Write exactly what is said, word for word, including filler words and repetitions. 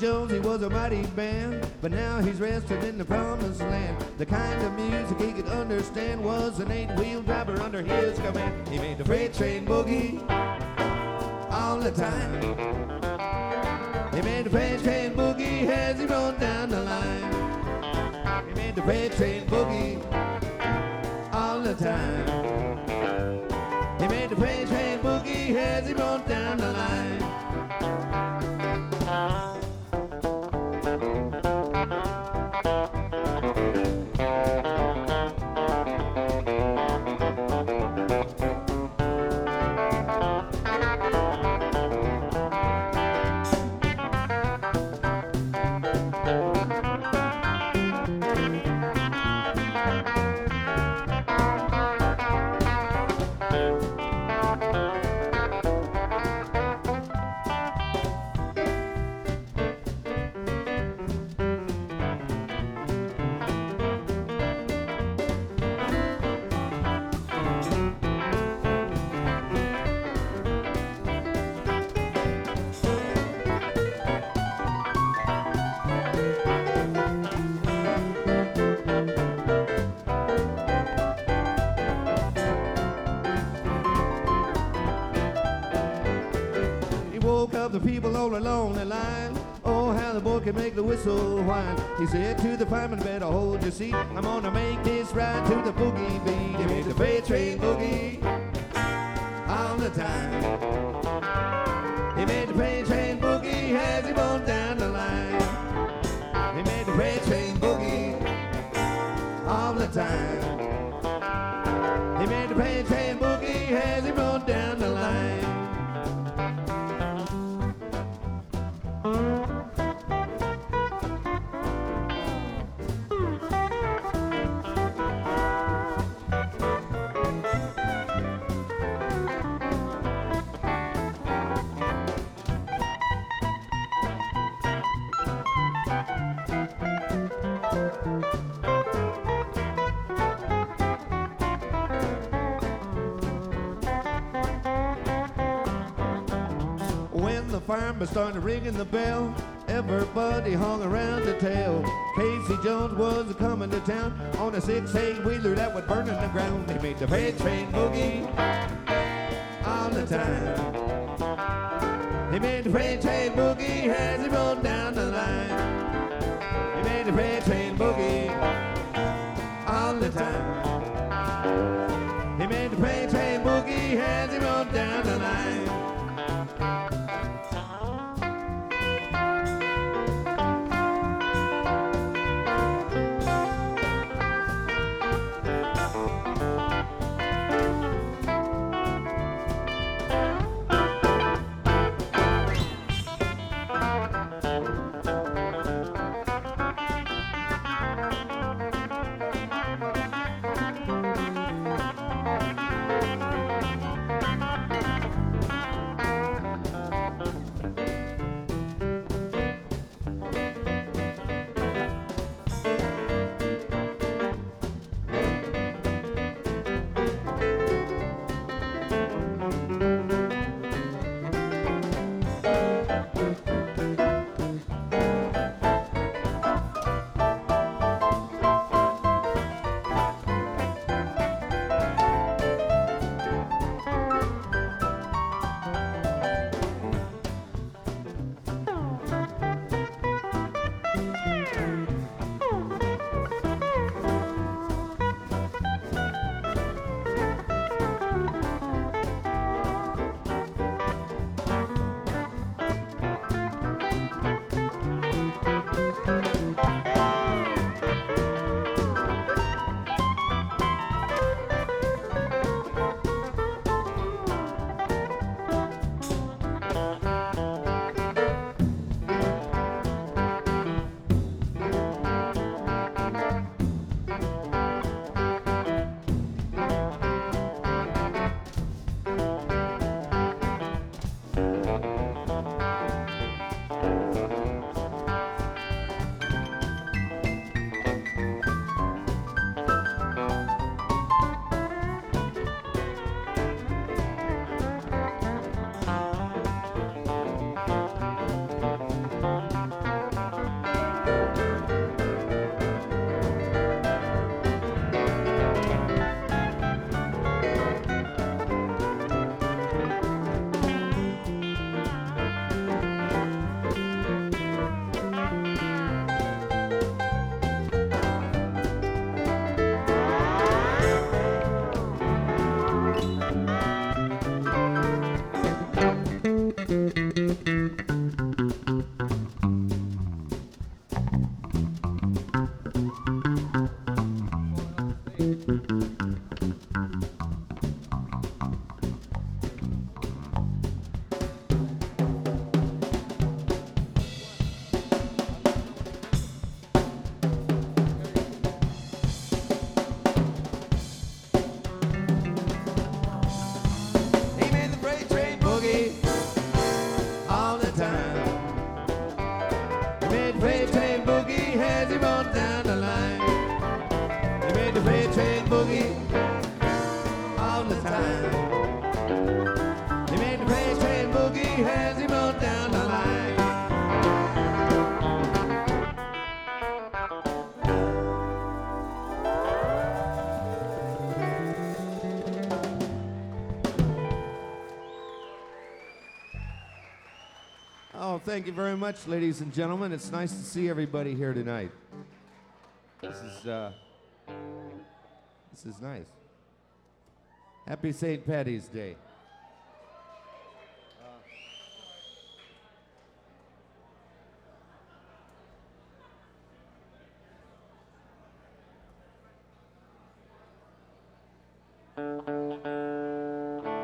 Jones, he was a mighty band, but now he's resting in the promised land. The kind of music he could understand was an eight-wheel driver under his command. He made the freight train boogie all the time. He made the freight train boogie as he rode down the line. He made the freight train boogie all the time. He made the freight train boogie as he rode down the line. Woke up the people all along the line. Oh, how the boy can make the whistle whine. He said to the fireman, better hold your seat. I'm gonna make this ride to the boogie beat. He made the freight train boogie all the time. He made the freight train boogie as he rode down the line. He made the freight train boogie all the time. He made the freight train boogie as he rode down the line. When the fireman started ringing the bell, everybody hung around to tell. Casey Jones was coming to town on a six eight-wheeler that would burn in the ground. He made the freight train boogie all the time. He made the freight train boogie as he rode down the line. He made the freight train boogie all the time. He made the freight train boogie as he rode down the line. Thank you. him on down the line. He made the freight train boogie all the time. He made the freight train boogie, has him on down the line. Oh, thank you very much, ladies and gentlemen. It's nice to see everybody here tonight. This is, uh, this is nice. Happy Saint Patty's Day. Uh.